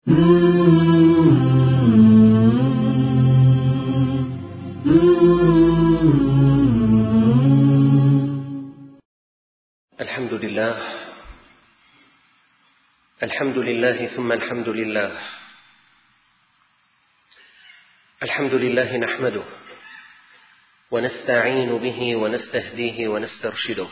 الحمد لله ثم الحمد لله. الحمد لله نحمده ونستعين به ونستهديه ونسترشده،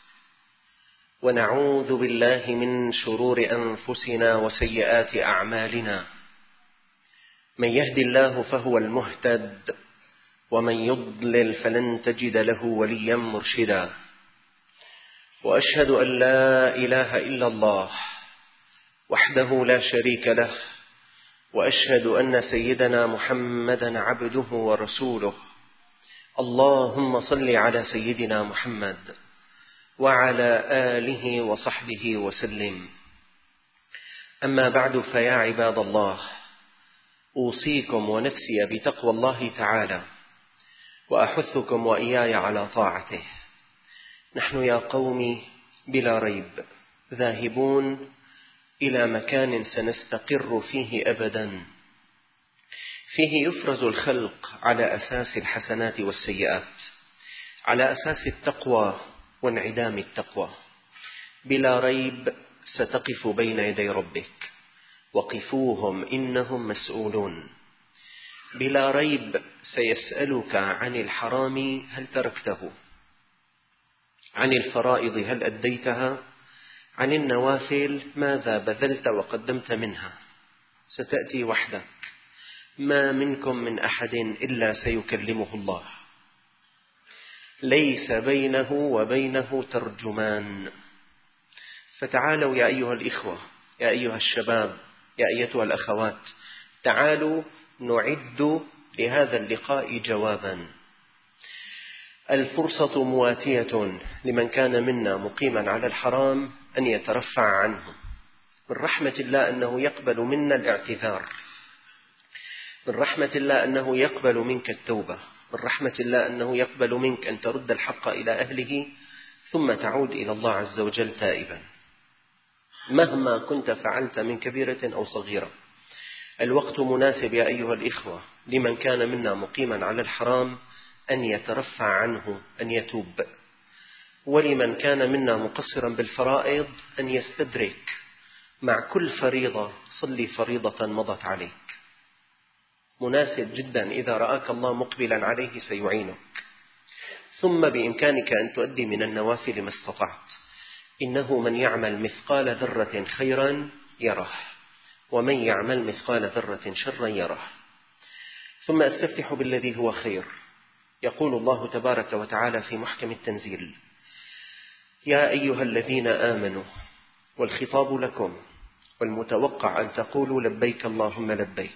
ونعوذ بالله من شرور أنفسنا وسيئات أعمالنا. من يهد الله فهو المهتد، ومن يضلل فلن تجد له وليا مرشدا. وأشهد أن لا إله إلا الله وحده لا شريك له، وأشهد أن سيدنا محمدا عبده ورسوله. اللهم صل على سيدنا محمد وعلى آله وصحبه وسلم. أما بعد، فيا عباد الله، أوصيكم ونفسي بتقوى الله تعالى، وأحثكم وإياي على طاعته. نحن يا قوم بلا ريب ذاهبون إلى مكان سنستقر فيه أبدا، فيه يفرز الخلق على أساس الحسنات والسيئات، على أساس التقوى وانعدام التقوى. بلا ريب ستقف بين يدي ربك، وقفوهم إنهم مسؤولون. بلا ريب سيسألك عن الحرام هل تركته، عن الفرائض هل أديتها، عن النوافل ماذا بذلت وقدمت منها. ستأتي وحدك، ما منكم من أحد إلا سيكلمه الله، ليس بينه وبينه ترجمان. فتعالوا يا أيها الإخوة، يا أيها الشباب، يا أيتها الأخوات، تعالوا نعد لهذا اللقاء جوابا. الفرصة مواتية لمن كان منا مقيما على الحرام أن يترفع عنه. من رحمة الله أنه يقبل منا الاعتذار، من رحمة الله أنه يقبل منك التوبة، من رحمة الله أنه يقبل منك أن ترد الحق إلى أهله، ثم تعود إلى الله عز وجل تائبا مهما كنت فعلت من كبيرة أو صغيرة. الوقت مناسب يا أيها الإخوة لمن كان منا مقيما على الحرام أن يترفع عنه، أن يتوب. ولمن كان منا مقصرا بالفرائض أن يستدرك مع كل فريضة صلي فريضة مضت عليك. مناسب جدا، إذا رآك الله مقبلا عليه سيعينك. ثم بإمكانك أن تؤدي من النوافل ما استطعت. إنه من يعمل مثقال ذرة خيرا يره، ومن يعمل مثقال ذرة شرا يره. ثم أستفتح بالذي هو خير. يقول الله تبارك وتعالى في محكم التنزيل: يا أيها الذين آمنوا، والخطاب لكم، والمتوقع أن تقولوا لبيك اللهم لبيك.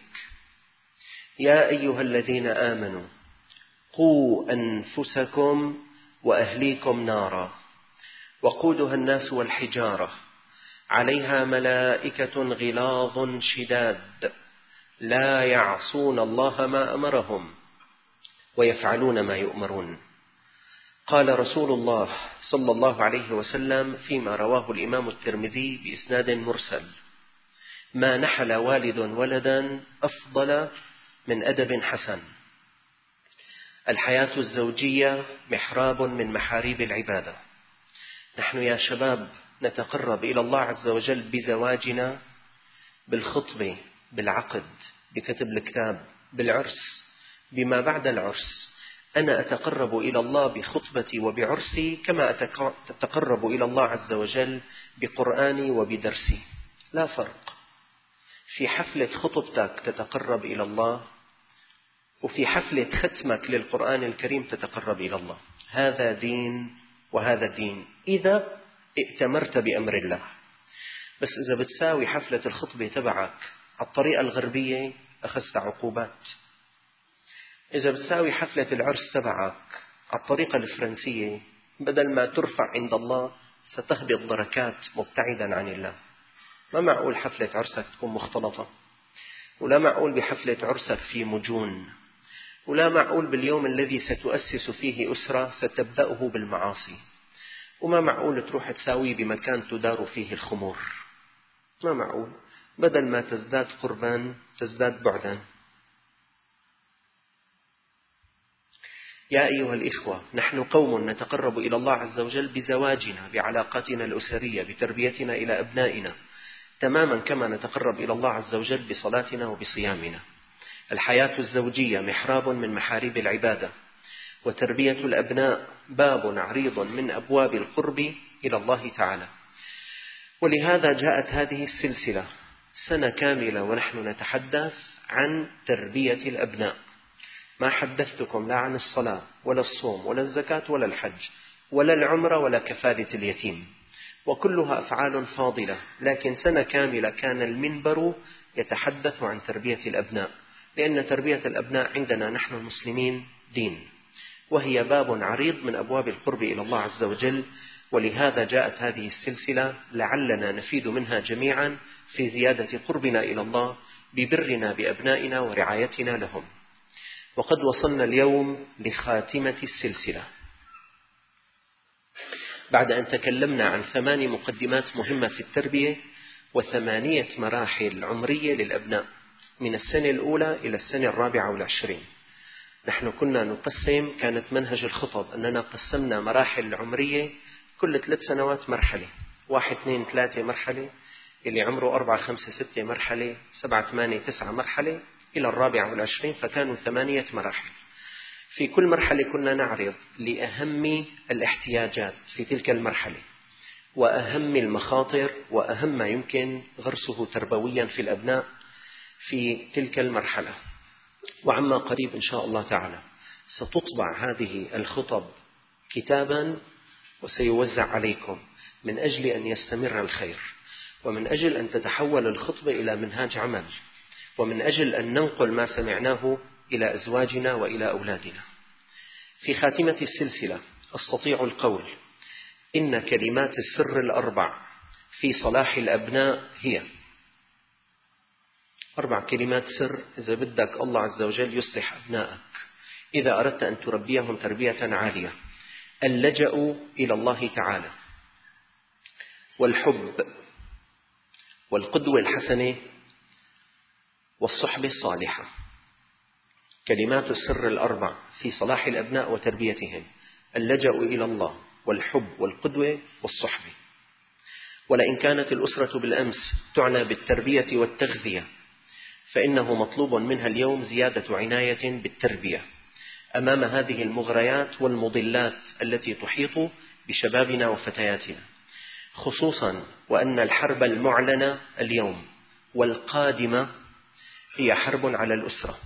يا أيها الذين آمنوا قوا أنفسكم وأهليكم نارا وقودها الناس والحجارة عليها ملائكة غلاظ شداد لا يعصون الله ما أمرهم ويفعلون ما يؤمرون. قال رسول الله صلى الله عليه وسلم فيما رواه الإمام الترمذي بإسناد مرسل: ما نحل والد ولدا أفضل من أدب حسن. الحياة الزوجية محراب من محاريب العبادة. نحن يا شباب نتقرب إلى الله عز وجل بزواجنا، بالخطبة، بالعقد، بكتب الكتاب، بالعرس، بما بعد العرس. أنا أتقرب إلى الله بخطبتي وبعرسي كما أتقرب إلى الله عز وجل بقرآني وبدرسي، لا فرق. في حفلة خطبتك تتقرب إلى الله، وفي حفلة ختمك للقرآن الكريم تتقرب إلى الله. هذا دين وهذا دين إذا ائتمرت بأمر الله. بس إذا بتساوي حفلة الخطبة تبعك على الطريقة الغربية أخذت عقوبات. إذا بتساوي حفلة العرس تبعك على الطريقة الفرنسية، بدل ما ترفع عند الله ستهبط دركات مبتعدا عن الله. ما معقول حفلة عرسك تكون مختلطة، ولا معقول بحفلة عرسك في مجون، ولا معقول باليوم الذي ستؤسس فيه أسرة ستبدأه بالمعاصي، وما معقول تروح تساوي بمكان تدار فيه الخمور. ما معقول. بدل ما تزداد قربا تزداد بعدا. يا أيها الإخوة، نحن قوم نتقرب إلى الله عز وجل بزواجنا، بعلاقاتنا الأسرية، بتربيتنا إلى أبنائنا، تماما كما نتقرب إلى الله عز وجل بصلاتنا وبصيامنا. الحياة الزوجية محراب من محاريب العبادة، وتربية الأبناء باب عريض من أبواب القرب إلى الله تعالى. ولهذا جاءت هذه السلسلة سنة كاملة ونحن نتحدث عن تربية الأبناء. ما حدثتكم لا عن الصلاة ولا الصوم ولا الزكاة ولا الحج ولا العمرة ولا كفالة اليتيم، وكلها أفعال فاضلة، لكن سنة كاملة كان المنبر يتحدث عن تربية الأبناء، لأن تربية الأبناء عندنا نحن المسلمين دين، وهي باب عريض من أبواب القرب إلى الله عز وجل. ولهذا جاءت هذه السلسلة لعلنا نفيد منها جميعا في زيادة قربنا إلى الله ببرنا بأبنائنا ورعايتنا لهم. وقد وصلنا اليوم لخاتمة السلسلة بعد أن تكلمنا عن 8 مقدمات مهمة في التربية و8 مراحل عمرية للأبناء من السنة الأولى إلى السنة 24. نحن كنا نقسم، كانت منهج الخطب أننا قسمنا مراحل العمرية كل 3 سنوات مرحلة، 1 2 3 مرحلة، اللي عمره 4 5 6 مرحلة، 7 8 9 مرحلة، إلى 24 فكانوا 8 مراحل. في كل مرحلة كنا نعرض لأهم الاحتياجات في تلك المرحلة، وأهم المخاطر، وأهم ما يمكن غرسه تربويا في الأبناء في تلك المرحلة. وعما قريب إن شاء الله تعالى ستطبع هذه الخطب كتابا وسيوزع عليكم من أجل أن يستمر الخير، ومن أجل أن تتحول الخطبة إلى منهاج عمل، ومن أجل أن ننقل ما سمعناه إلى أزواجنا وإلى أولادنا. في خاتمة السلسلة أستطيع القول إن كلمات السر 4 في صلاح الأبناء هي 4 كلمات سر. إذا بدك الله عز وجل يصلح أبنائك، إذا أردت أن تربيهم تربية عالية: اللجأ إلى الله تعالى، والحب، والقدوة الحسنة، والصحبة الصالحة. كلمات السر 4 في صلاح الأبناء وتربيتهم: اللجأ إلى الله، والحب، والقدوة، والصحبة. ولئن كانت الأسرة بالأمس تعنى بالتربية والتغذية، فإنه مطلوب منها اليوم زيادة عناية بالتربية أمام هذه المغريات والمضلات التي تحيط بشبابنا وفتياتنا، خصوصا وأن الحرب المعلنة اليوم والقادمة هي حرب على الأسرة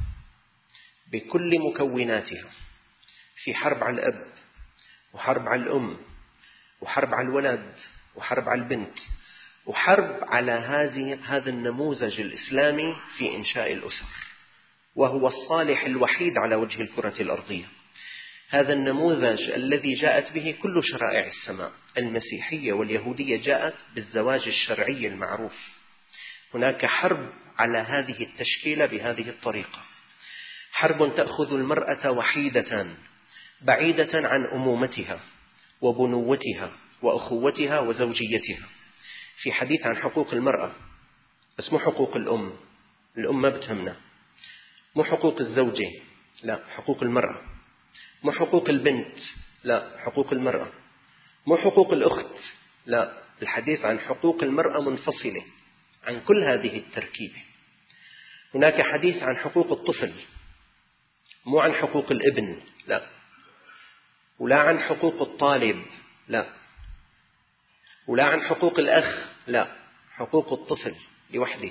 بكل مكوناتها. في حرب على الأب، وحرب على الأم، وحرب على الولد، وحرب على البنت، وحرب على هذا النموذج الإسلامي في إنشاء الأسر، وهو الصالح الوحيد على وجه الكرة الأرضية. هذا النموذج الذي جاءت به كل شرائع السماء، المسيحية واليهودية جاءت بالزواج الشرعي المعروف. هناك حرب على هذه التشكيلة بهذه الطريقة، حرب تأخذ المرأة وحيدة بعيدة عن أمومتها وبنوتها وأخوتها وزوجيتها. في حديث عن حقوق المرأة، بس مو حقوق الأم، الأم ما بتهمنا، مو حقوق الزوجة، لا، حقوق المرأة، مو حقوق البنت، لا، حقوق المرأة، مو حقوق الأخت، لا، الحديث عن حقوق المرأة منفصلة عن كل هذه التركيبة. هناك حديث عن حقوق الطفل، مو عن حقوق الابن، لا، ولا عن حقوق الطالب، لا، ولا عن حقوق الأخ، لا، حقوق الطفل لوحده.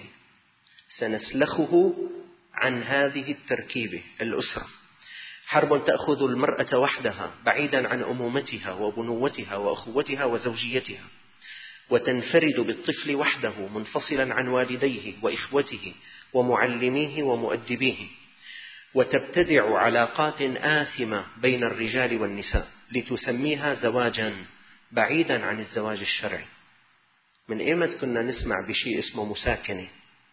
سنسلخه عن هذه التركيبة الأسرة. حرب تأخذ المرأة وحدها بعيدا عن أمومتها وبنوتها وأخوتها وزوجيتها، وتنفرد بالطفل وحده منفصلا عن والديه وإخوته ومعلميه ومؤدبيه، وتبتدع علاقات آثمة بين الرجال والنساء لتسميها زواجا بعيدا عن الزواج الشرعي. من إيمت كنا نسمع بشيء اسمه مساكنة؟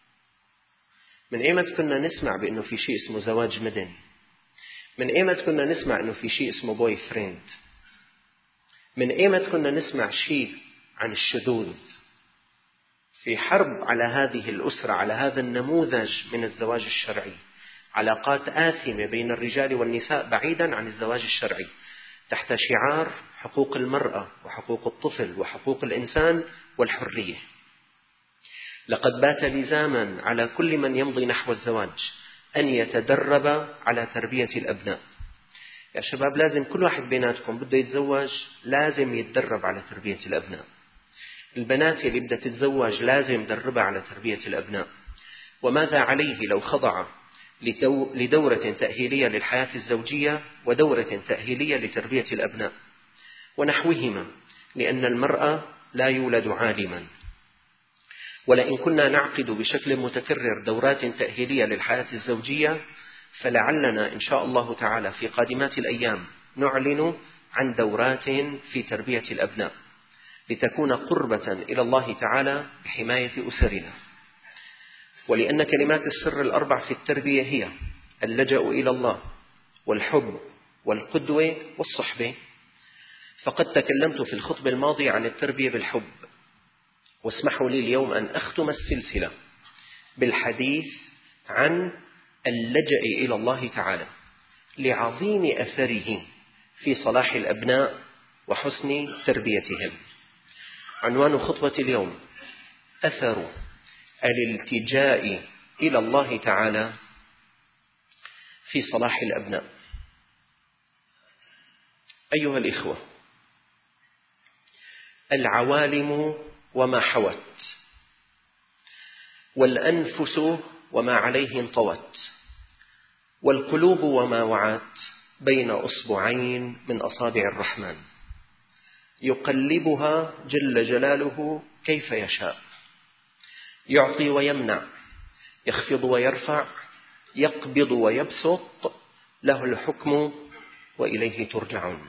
من إيمت كنا نسمع بأنه في شيء اسمه زواج مدني؟ من إيمت كنا نسمع أنه في شيء اسمه بوي فريند؟ من إيمت كنا نسمع شيء عن الشذوذ؟ في حرب على هذه الأسرة، على هذا النموذج من الزواج الشرعي، علاقات آثمة بين الرجال والنساء بعيدا عن الزواج الشرعي، تحت شعار حقوق المرأة وحقوق الطفل وحقوق الإنسان والحرية. لقد بات لزاما على كل من يمضي نحو الزواج أن يتدرب على تربية الأبناء. يا شباب، لازم كل واحد بيناتكم بده يتزوج لازم يتدرب على تربية الأبناء. البنات اللي بدها تتزوج لازم دربها على تربية الأبناء. وماذا عليه لو خضع لدورة تأهيلية للحياة الزوجية ودورة تأهيلية لتربية الأبناء ونحوهما، لأن المرأة لا يولد عالما. ولئن كنا نعقد بشكل متكرر دورات تأهيلية للحياة الزوجية، فلعلنا إن شاء الله تعالى في قادمات الأيام نعلن عن دورات في تربية الأبناء، لتكون قربة إلى الله تعالى بحماية أسرنا. ولأن كلمات السر الأربع في التربية هي اللجأ إلى الله والحب والقدوة والصحبة، فقد تكلمت في الخطبة الماضية عن التربية بالحب، واسمحوا لي اليوم أن أختم السلسلة بالحديث عن اللجأ إلى الله تعالى لعظيم أثره في صلاح الأبناء وحسن تربيتهم. عنوان خطبة اليوم: أثر الالتجاء إلى الله تعالى في صلاح الأبناء. أيها الإخوة، العوالم وما حوت، والأنفس وما عليه انطوت، والقلوب وما وعت بين أصبعين من أصابع الرحمن، يقلبها جل جلاله كيف يشاء، يعطي ويمنع، يخفض ويرفع، يقبض ويبسط، له الحكم وإليه ترجعون.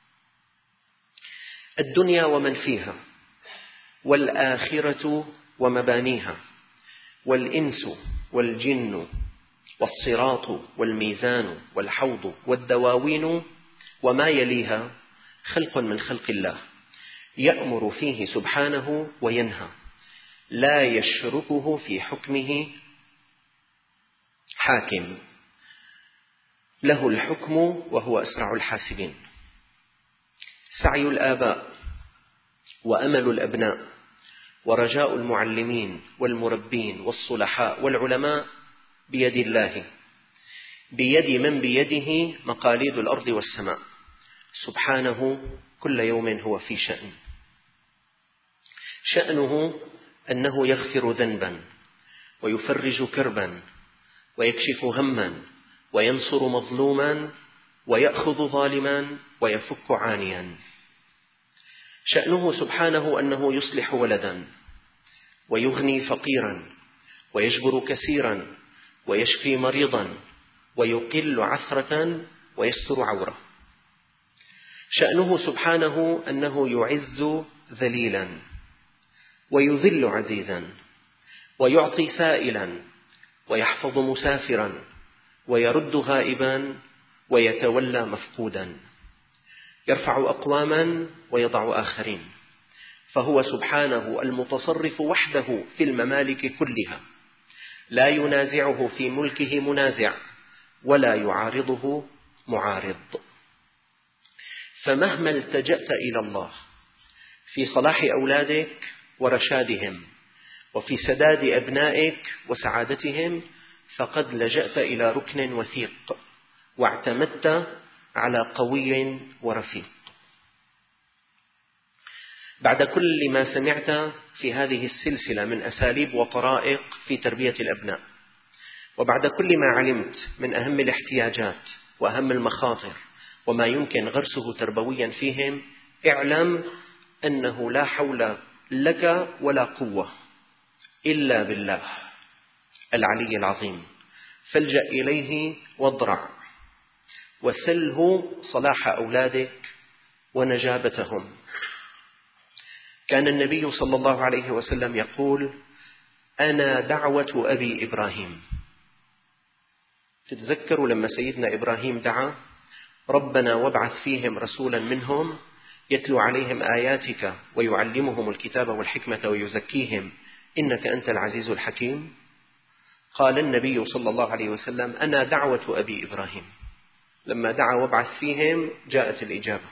الدنيا ومن فيها، والآخرة ومبانيها، والإنس والجن، والصراط والميزان والحوض والدواوين وما يليها خلق من خلق الله، يأمر فيه سبحانه وينهى، لا يشركه في حكمه حاكم، له الحكم وهو أسرع الحاسبين. سعي الآباء وأمل الأبناء ورجاء المعلمين والمربين والصلحاء والعلماء بيد الله، بيد من بيده مقاليد الأرض والسماء، سبحانه كل يوم هو في شأن. شأنه أنه يغفر ذنبا ويفرج كربا ويكشف هما وينصر مظلوما ويأخذ ظالما ويفك عانيا. شأنه سبحانه أنه يصلح ولدا ويغني فقيرا ويجبر كثيرا ويشفي مريضا ويقل عثرة ويستر عورة. شأنه سبحانه أنه يعز ذليلا ويذل عزيزا ويعطي سائلا ويحفظ مسافرا ويرد غائبا ويتولى مفقودا، يرفع أقواما ويضع آخرين، فهو سبحانه المتصرف وحده في الممالك كلها، لا ينازعه في ملكه منازع ولا يعارضه معارض. فمهما التجأت إلى الله في صلاح أولادك ورشادهم وفي سداد أبنائك وسعادتهم، فقد لجأت إلى ركن وثيق واعتمدت على قوي ورفيق. بعد كل ما سمعت في هذه السلسلة من أساليب وطرائق في تربية الأبناء، وبعد كل ما علمت من أهم الاحتياجات وأهم المخاطر وما يمكن غرسه تربويا فيهم، اعلم أنه لا حول لك ولا قوة إلا بالله العلي العظيم، فالجأ إليه واضرع وسله صلاح أولادك ونجابتهم. كان النبي صلى الله عليه وسلم يقول: أنا دعوة أبي إبراهيم. تتذكروا لما سيدنا إبراهيم دعا: ربنا وابعث فيهم رسولا منهم يتلو عليهم آياتك ويعلمهم الكتاب والحكمة ويزكيهم إنك أنت العزيز الحكيم. قال النبي صلى الله عليه وسلم: أنا دعوة أبي إبراهيم. لما دعا وابعث فيهم جاءت الإجابة.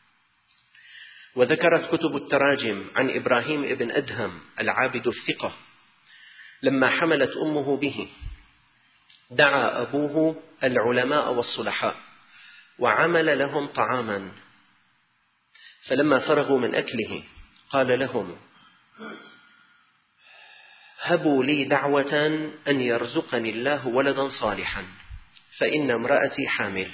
وذكرت كتب التراجم عن إبراهيم ابن أدهم العابد الثقة لما حملت أمه به دعا أبوه العلماء والصلحاء وعمل لهم طعاما، فلما فرغوا من أكله قال لهم: هبوا لي دعوة أن يرزقني الله ولدا صالحا فإن امرأتي حامل.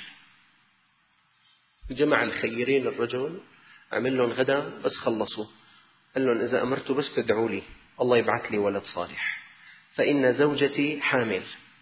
جمع الخيرين الرجل، عمل لهم غدا بس خلصوا، قال لهم: إذا أمرتوا بس تدعوا لي الله يبعث لي ولد صالح فإن زوجتي حامل.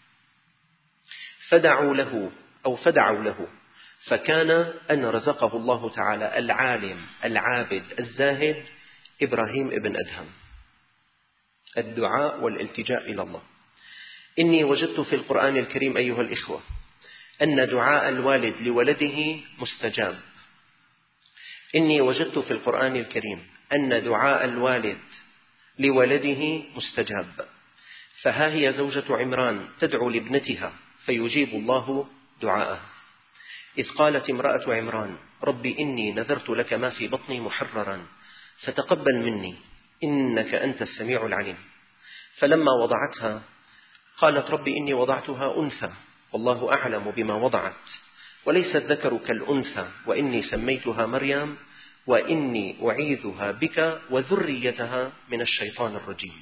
فدعوا له فكان أن رزقه الله تعالى العالم العابد الزاهد إبراهيم ابن أدهم. الدعاء والالتجاء إلى الله. إني وجدت في القرآن الكريم أيها الإخوة أن دعاء الوالد لولده مستجاب. إني وجدت في القرآن الكريم أن دعاء الوالد لولده مستجاب. فها هي زوجة عمران تدعو لابنتها فيجيب الله دعاءها، إذ قالت امرأة عمران: رب إني نذرت لك ما في بطني محررا فتقبل مني إنك أنت السميع العليم. فلما وضعتها قالت: رب إني وضعتها أنثى والله أعلم بما وضعت وليس الذكر كالأنثى وإني سميتها مريم وإني أعيذها بك وذريتها من الشيطان الرجيم.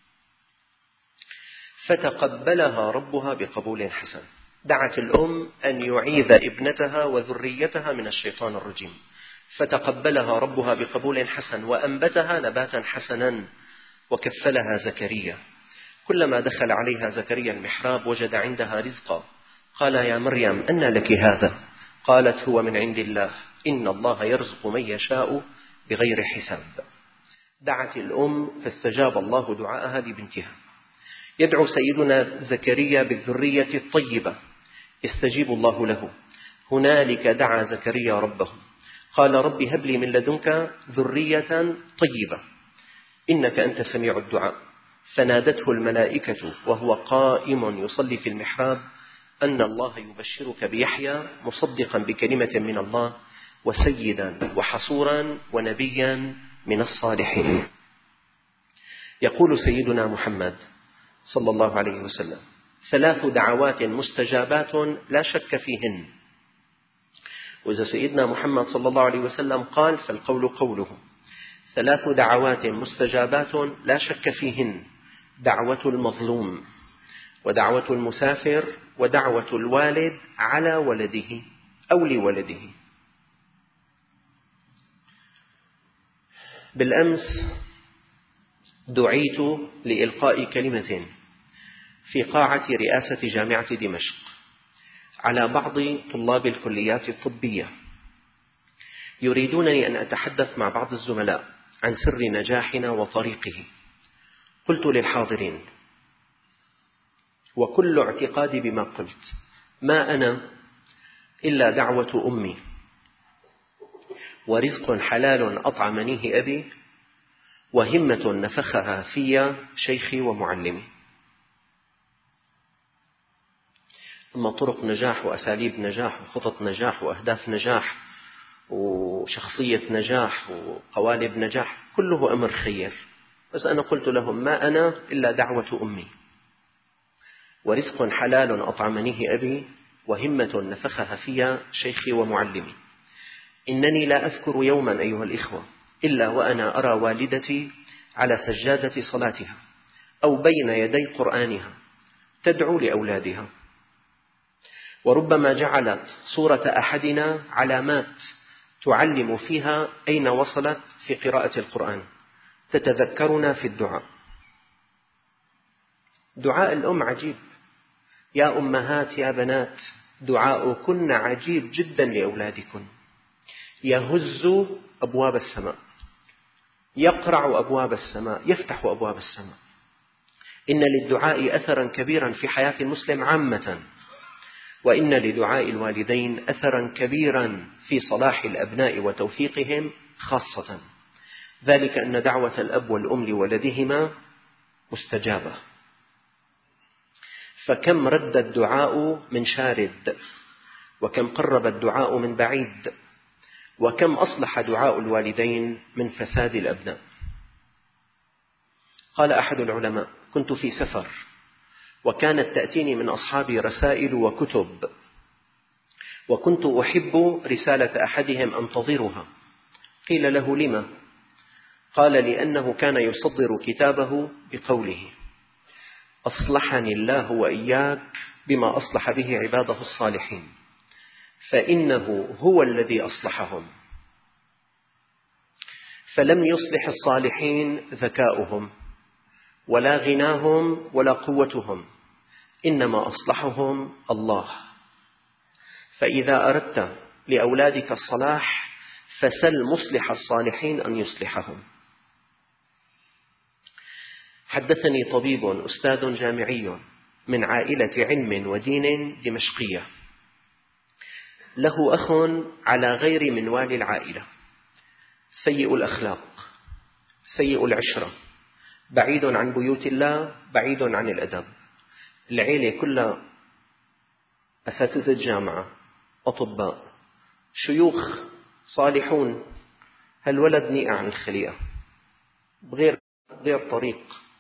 فتقبلها ربها بقبول حسن. دعت الأم أن يعيذ ابنتها وذريتها من الشيطان الرجيم، فتقبلها ربها بقبول حسن وأنبتها نباتا حسنا وكفلها زكريا. كلما دخل عليها زكريا المحراب وجد عندها رزقا. قال: يا مريم أنى لك هذا؟ قالت: هو من عند الله إن الله يرزق من يشاء بغير حساب. دعت الأم فاستجاب الله دعاءها لبنتها. يدعو سيدنا زكريا بالذرية الطيبة يستجيب الله له. هنالك دعا زكريا ربه قال: رب هب لي من لدنك ذرية طيبة إنك أنت سميع الدعاء. فنادته الملائكة وهو قائم يصلي في المحراب أن الله يبشرك بيحيى مصدقا بكلمة من الله وسيدا وحصورا ونبيا من الصالحين. يقول سيدنا محمد صلى الله عليه وسلم: 3 دعوات مستجابات لا شك فيهن. وإذا سيدنا محمد صلى الله عليه وسلم قال فالقول قوله. 3 دعوات مستجابات لا شك فيهن: دعوة المظلوم ودعوة المسافر ودعوة الوالد على ولده أو لولده. بالأمس دعيت لإلقاء كلمة في قاعة رئاسة جامعة دمشق على بعض طلاب الكليات الطبية يريدونني أن أتحدث مع بعض الزملاء عن سر نجاحنا وطريقه. قلت للحاضرين وكل اعتقادي بما قلت: ما أنا إلا دعوة أمي ورزق حلال أطعمنيه أبي وهمة نفخها في شيخي ومعلمي. أما طرق نجاح وأساليب نجاح وخطط نجاح وأهداف نجاح وشخصية نجاح وقوالب نجاح كله أمر خير، بس أنا قلت لهم: ما أنا إلا دعوة أمي ورزق حلال أطعمنيه أبي وهمة نفخها في شيخي ومعلمي. إنني لا أذكر يوما أيها الإخوة إلا وأنا أرى والدتي على سجادة صلاتها أو بين يدي قرآنها تدعو لأولادها، وربما جعلت صورة أحدنا علامات تعلم فيها أين وصلت في قراءة القرآن، تتذكرنا في الدعاء. دعاء الأم عجيب. يا أمهات يا بنات دعاؤكن عجيب جدا لأولادكن، يهز أبواب السماء، يقرع أبواب السماء، يفتح أبواب السماء. إن للدعاء أثرا كبيرا في حياة المسلم عامة، وإن لدعاء الوالدين أثرا كبيرا في صلاح الأبناء وتوفيقهم خاصة. ذلك أن دعوة الأب والأم لولدهما مستجابة. فكم رد الدعاء من شارد، وكم قرب الدعاء من بعيد، وكم أصلح دعاء الوالدين من فساد الأبناء. قال أحد العلماء: كنت في سفر، وكانت تأتيني من أصحابي رسائل وكتب، وكنت أحب رسالة أحدهم أنتظرها. قيل له: لما؟ قال: لأنه كان يصدر كتابه بقوله: أصلحني الله وإياك بما أصلح به عباده الصالحين، فإنه هو الذي أصلحهم. فلم يصلح الصالحين ذكاؤهم ولا غناهم ولا قوتهم، إنما أصلحهم الله. فإذا أردت لأولادك الصلاح فسل مصلح الصالحين أن يصلحهم. حدثني طبيب أستاذ جامعي من عائلة علم ودين دمشقية، له أخ على غير منوال العائلة، سيء الأخلاق، سيء العشرة، بعيد عن بيوت الله، بعيد عن الأدب. العيلة كلها أساتذة جامعة، أطباء، شيوخ صالحون. هالولد نيئة عن الخليقة غير طريق.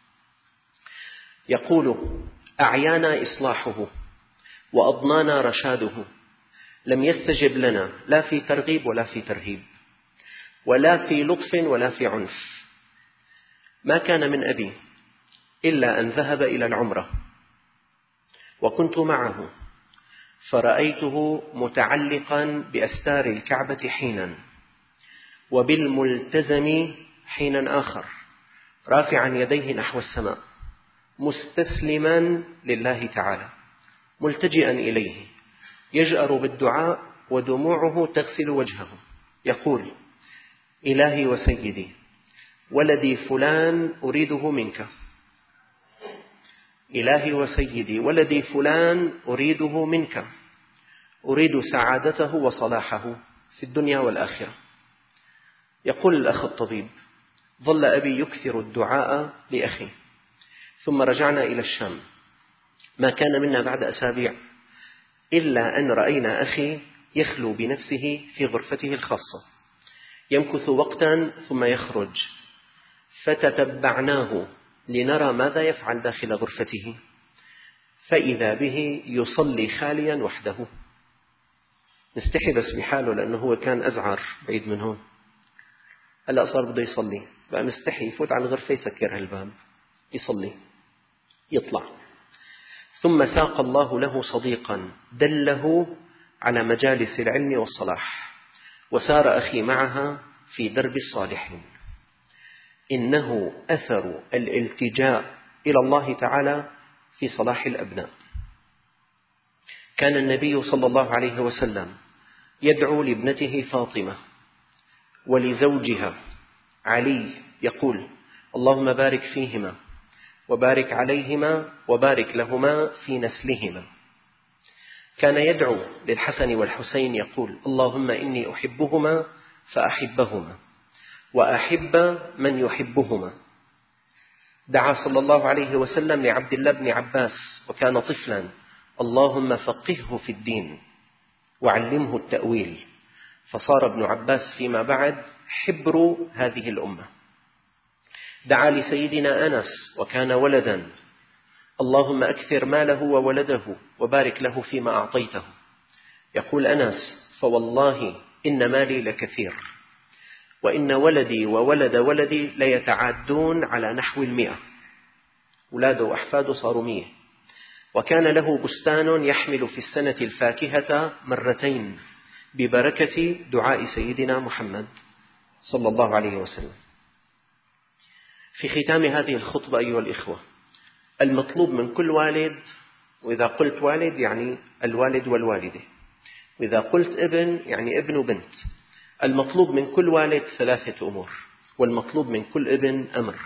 يقول: أعيانا إصلاحه وأضنانا رشاده، لم يستجب لنا لا في ترغيب ولا في ترهيب، ولا في لطف ولا في عنف. ما كان من أبي إلا أن ذهب إلى العمرة، وكنت معه، فرأيته متعلقا بأستار الكعبة حينا، وبالملتزم حينا آخر، رافعا يديه نحو السماء، مستسلما لله تعالى، ملتجئا إليه، يجأر بالدعاء ودموعه تغسل وجهه، يقول: إلهي وسيدي، ولدي فلان أريده منك، إلهي وسيدي، ولدي فلان أريده منك، أريد سعادته وصلاحه في الدنيا والآخرة. يقول الأخ الطبيب: ظل أبي يكثر الدعاء لأخي، ثم رجعنا إلى الشام. ما كان منا بعد أسابيع إلا أن رأينا أخي يخلو بنفسه في غرفته الخاصة، يمكث وقتا ثم يخرج، فتتبعناه لنرى ماذا يفعل داخل غرفته، فإذا به يصلي خاليا وحده. نستحي بس بحاله، لأنه هو كان أزعر بعيد من هون، هلأ صار بده يصلي، بقى مستحي يفوت على الغرفة يسكر هالباب يصلي يطلع. ثم ساق الله له صديقا دله على مجالس العلم والصلاح، وسار أخي معها في درب الصالحين. إنه أثر الالتجاء إلى الله تعالى في صلاح الأبناء. كان النبي صلى الله عليه وسلم يدعو لابنته فاطمة ولزوجها علي، يقول: اللهم بارك فيهما وبارك عليهما وبارك لهما في نسلهما. كان يدعو للحسن والحسين يقول: اللهم إني أحبهما فأحبهما وأحب من يحبهما. دعا صلى الله عليه وسلم لعبد الله بن عباس وكان طفلا: اللهم فقهه في الدين وعلمه التأويل. فصار ابن عباس فيما بعد حبر هذه الأمة. دعا لسيدنا أنس وكان ولدا: اللهم أكثر ماله وولده وبارك له فيما أعطيته. يقول أنس: فوالله إن مالي لكثير، وإن ولدي وولد ولدي ليتعادون على نحو 100، أولاده وأحفاده صاروا 100. وكان له بستان يحمل في السنة الفاكهة مرتين ببركة دعاء سيدنا محمد صلى الله عليه وسلم. في ختام هذه الخطبة أيها الإخوة، المطلوب من كل والد، وإذا قلت والد يعني الوالد والوالدة، وإذا قلت ابن يعني ابن وبنت، المطلوب من كل والد 3 أمور، والمطلوب من كل ابن أمر.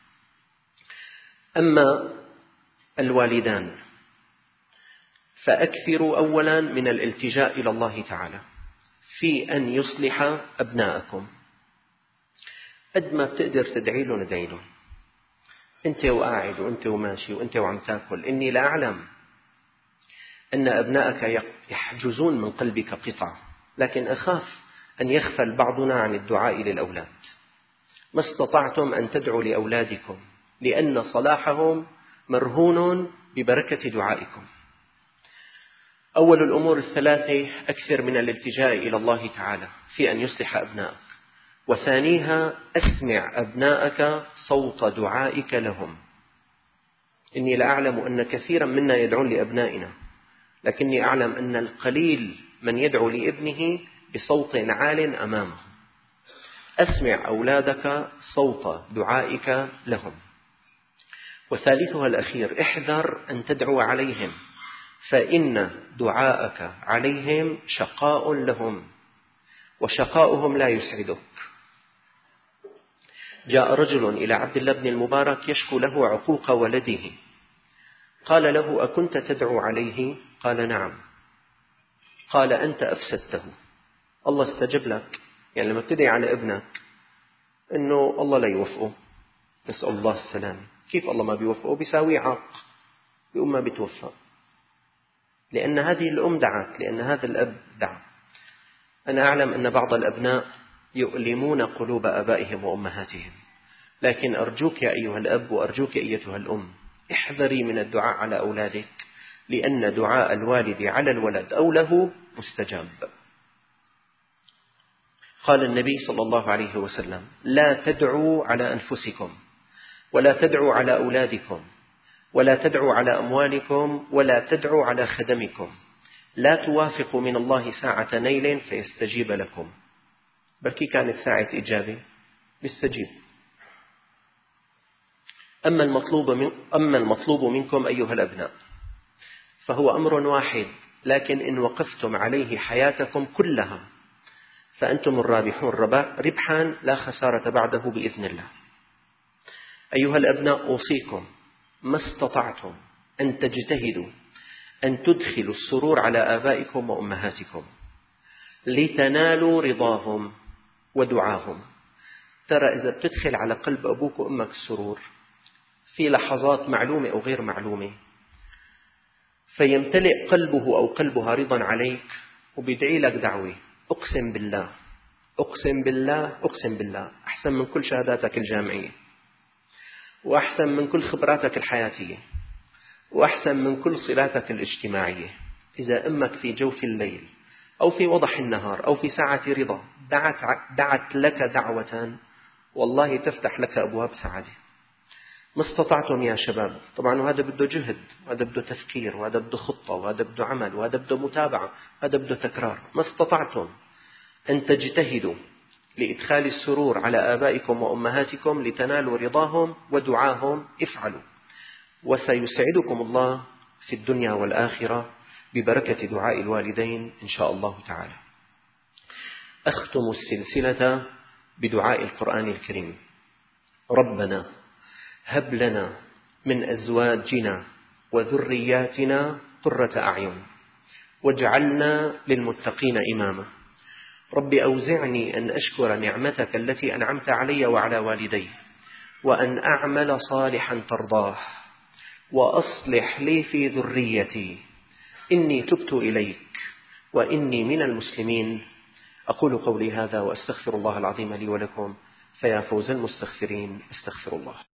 أما الوالدان فأكثروا أولا من الالتجاء إلى الله تعالى في أن يصلح أبناءكم. قد ما بتقدر تدعي له ندعي له، أنت وقاعد وأنت وماشي وأنت وعم تاكل، إني لا أعلم أن أبنائك يحجزون من قلبك قطع، لكن أخاف أن يغفل بعضنا عن الدعاء للأولاد. ما استطعتم أن تدعوا لأولادكم، لأن صلاحهم مرهون ببركة دعائكم. أول الأمور الثلاثة: أكثر من الالتجاء إلى الله تعالى في أن يصلح أبنائك. وثانيها: أسمع أبنائك صوت دعائك لهم. إني لأعلم أن كثيرا منا يدعون لأبنائنا، لكني أعلم أن القليل من يدعو لابنه بصوت عال أمامه. أسمع أولادك صوت دعائك لهم. وثالثها الأخير: احذر أن تدعو عليهم، فإن دعاءك عليهم شقاء لهم، وشقاؤهم لا يسعدك. جاء رجل إلى عبد الله بن المبارك يشكو له عقوق ولده، قال له: أكنت تدعو عليه؟ قال: نعم. قال: أنت أفسدته، الله استجب لك. يعني لما تدعي على ابنك إنه الله لا يوفقه، نسأل الله السلام، كيف الله ما بيوفقه؟ بيساوي عاق، بيقوم ما بيتوفق، لأن هذه الأم دعت، لأن هذا الأب دعا. أنا أعلم أن بعض الأبناء يؤلمون قلوب آبائهم وأمهاتهم، لكن أرجوك يا أيها الأب وأرجوك أيتها الأم، احذري من الدعاء على أولادك، لأن دعاء الوالد على الولد أو له مستجاب. قال النبي صلى الله عليه وسلم: لا تدعوا على أنفسكم، ولا تدعوا على أولادكم، ولا تدعوا على أموالكم، ولا تدعوا على خدمكم، لا توافقوا من الله ساعة نيل فيستجيب لكم. بلكي كانت ساعة إجابة بالسجيب. أما المطلوب منكم أيها الأبناء فهو أمر واحد، لكن إن وقفتم عليه حياتكم كلها فأنتم الرابحون ربحا لا خسارة بعده بإذن الله. أيها الأبناء، أوصيكم ما استطعتم أن تجتهدوا أن تدخلوا السرور على آبائكم وأمهاتكم لتنالوا رضاهم ودعاهم. ترى إذا بتدخل على قلب أبوك وأمك السرور في لحظات معلومة أو غير معلومة، فيمتلئ قلبه أو قلبها رضا عليك وبيدعي لك دعوة، أقسم بالله أقسم بالله أقسم بالله أحسن من كل شهاداتك الجامعية، وأحسن من كل خبراتك الحياتية، وأحسن من كل صلاتك الاجتماعية. إذا أمك في جوف الليل أو في وضح النهار أو في ساعة رضا دعت لك دعوة، والله تفتح لك أبواب سعادة. ما استطعتم يا شباب، طبعا وهذا بده جهد، وهذا بده تفكير، وهذا بده خطة، وهذا بده عمل، وهذا بده متابعة، وهذا بده تكرار. ما استطعتم أن تجتهدوا لإدخال السرور على آبائكم وأمهاتكم لتنالوا رضاهم ودعاهم، افعلوا، وسيسعدكم الله في الدنيا والآخرة ببركة دعاء الوالدين إن شاء الله تعالى. أختم السلسلة بدعاء القرآن الكريم: ربنا هب لنا من أزواجنا وذرياتنا قرة أعين واجعلنا للمتقين إماما. رب أوزعني أن أشكر نعمتك التي أنعمت علي وعلى والدي، وأن أعمل صالحا ترضاه، وأصلح لي في ذريتي، إني تبت إليك وإني من المسلمين. أقول قولي هذا وأستغفر الله العظيم لي ولكم، فيا فوز المستغفرين، استغفر الله.